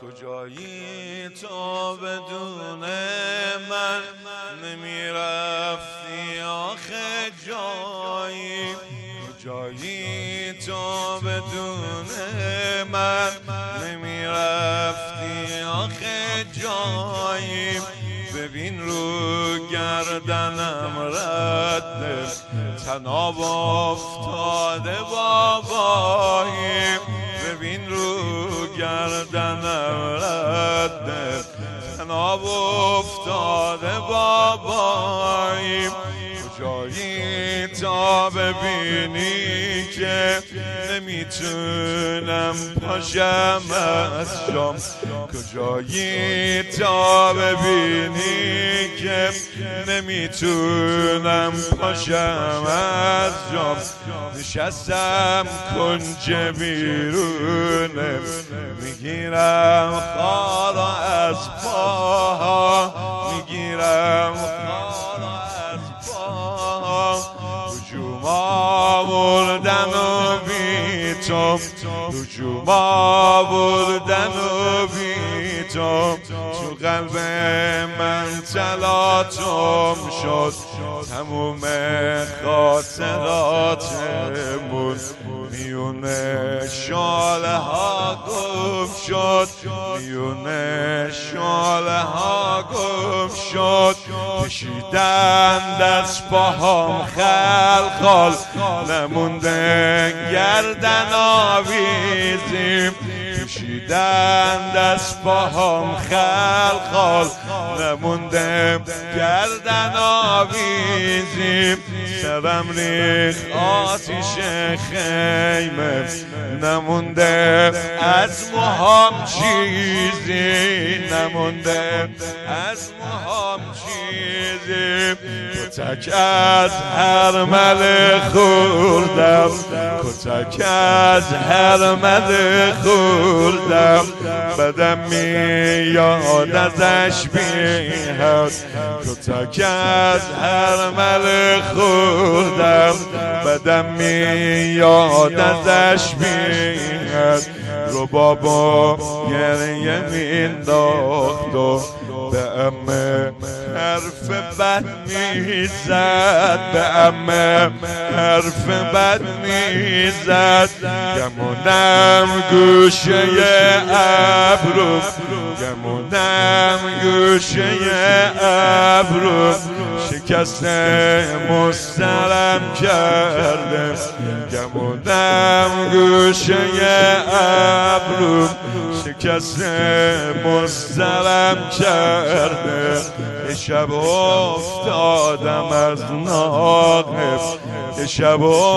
کجایی تو بدون من نمیرفتی آخه جایی کجایی تو بدون من نمیرفتی آخه جایی ببین رو گردنم رد تناب افتاده بابایی ببین رو گردنم رد تناب افتاده بابایی کجایی تا ببینی که نمیتونم پاشم از جام کجایی تا ببینی که نمیتونم پاشم از جام نشستم کنج بیرونه میگیرم خارا از پاها میگیرم خارا از پاها هجوم آوردن و بی تو هجوم آوردن و بی تو قلب من تلاطم شد تموم خاطراتمون میونه شاله ها گم شد میونه شاله ها گم شد کشیدن دست پاهم خلخال نمونده گردن آویزیم کشیدن دست پاهم خلخال نمونده گردن آویزیم سرم ریخ آتیش خیمه نمونده از موهام چیزی نمونده از موهام چیزی کتک از هرمل خوردم کتک از هرمل خوردم بدم میاد ازش بیاد کتک از هرمل خوردم بدم میاد ازش بیاد ربابا گریه مینداخت و به عمه حرف بد میزد به عمه حرف بد میزد گمونم گوشه ابرو گمونم گوشه ابرو شکست مسترم کرده گمونم گوشه ابرو شکست مسترم کرده یه شب افتادم از ناقه یه شب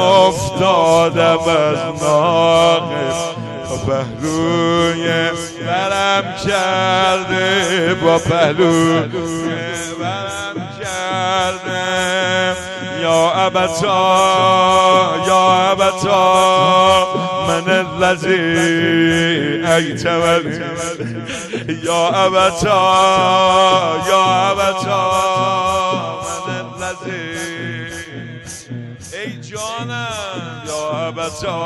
افتادم از ناقه با پهلوی برم کرده با پهلوی برم کرده یا ابتا من الذی ایتمنی یا ابتا من الذی ای جانم یا ابتا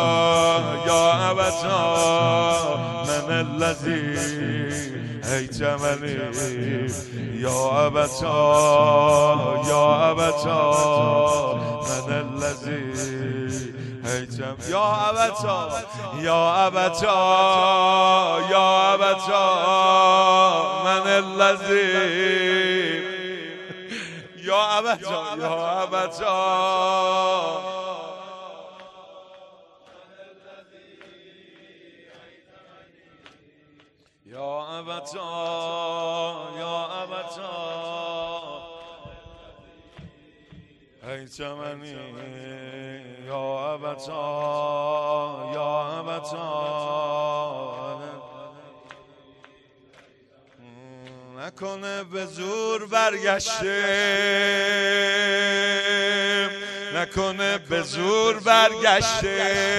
من الذی ایتمنی یا ابتا من الذی یا ابتا من الذی یا ابتا ایتمنی یا ابتا نکنه به زور برگشته نکنه به زور برگشته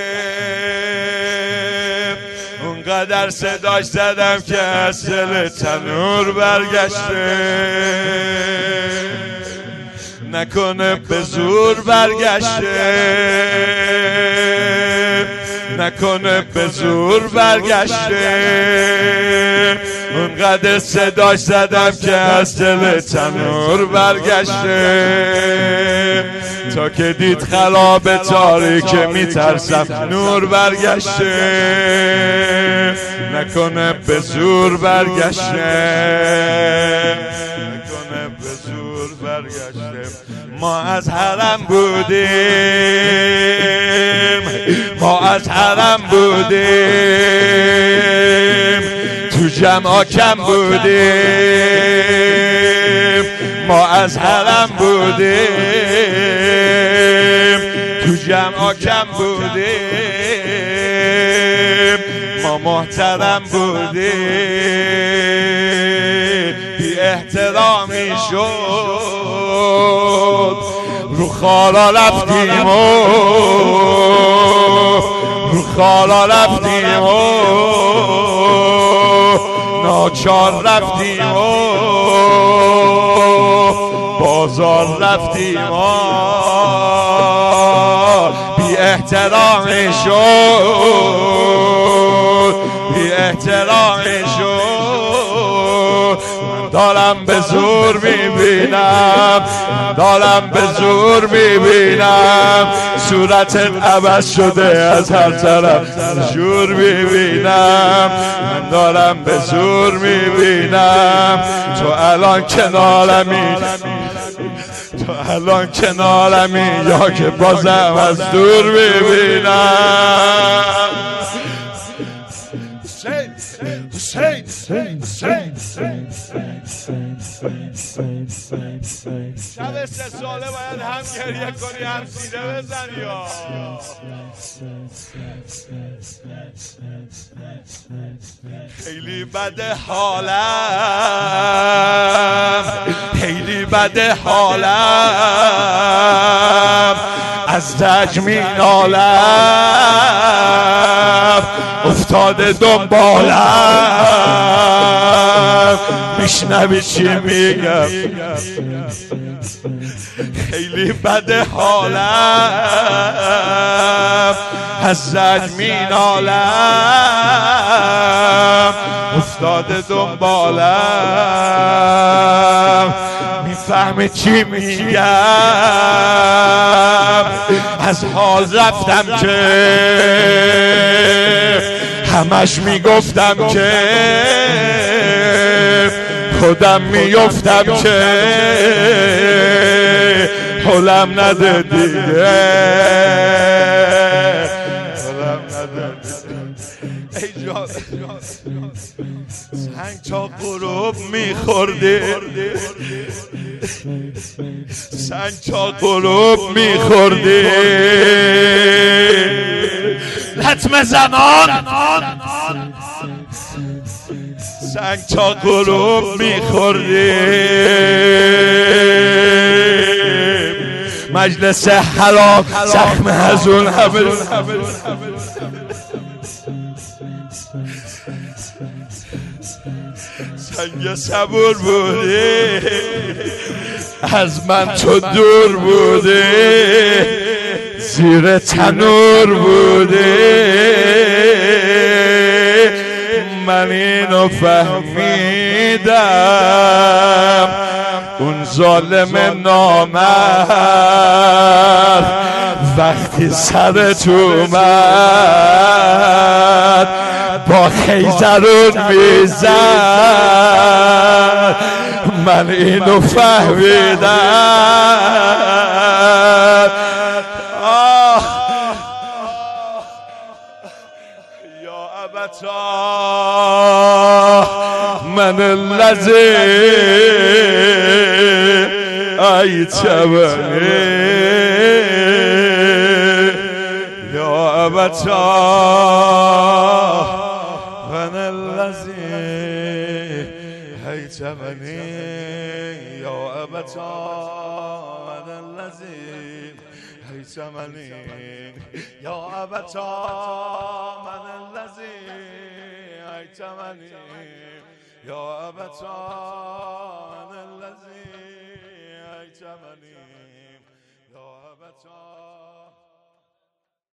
اونقدر صداش زدم که از دل تنور برگشته نکنه به زور برگشته نکنه به زور برگشته. اونقدر صداش زدم که از دل تنور برگشته. تا که دید خلاب تاریک میترسم نور برگشته. نکنه به زور برگشته. نکنه به زور برگشته. ما از حرم بودیم، ما از حرم بودیم، تو جمع کم بودیم. ما از حرم بودیم، تو جمع کم بودیم. ما محترم بودیم، بی احترامی شد رو خالا رفتیم و رو خالا رفتیم و ناچار رفتیم و بازار رفتیم و بی احترامی شد، بی احترامی شد. من دارم به زور میبینم، دارم به زور میبینم، صورتت عوض شده از هر طرف زور میبینم. من دارم به زور میبینم، تو الان کنارمی، تو الان کنارمی یا که بازم از دور میبینم. شب 3 ساله باید هم گریه کنی هم سینه بزنی. خیلی بده حالم، خیلی بده حالم، از رنج مینالم، افتاده دنبالم. میشنوی چی میگم؟ خیلی بده حالم، از رنج مینالم، افتاده دنبالم. میفهمی چی میگم؟ از حال رفتم که همش میگفتم که خودم میفتم که حالم نده دیگه، حالم نده. ای جان سنگ تا غروب میخوردی، سنگ تا غروب میخوردی، لطمه زنان سنگ تا غروب میخوردیم. مجلس حرام زخم هزون همه سنگ صبور بودی، از من تو دور بودی، زیر تنور بودی. من اینو فهمیدم، اون ظالم نامرد وقتی سرت اومد با خیزرون میزد. من اینو فهمیدم. یا ابتا من الذی ایتمنی، یا ابتا من الذی ایتمنی، یا ابتا من الذی ایتمنی، یا ابتا من الذی ایتمنی، یا ابتا من الذی ایتمنی، یا ابتا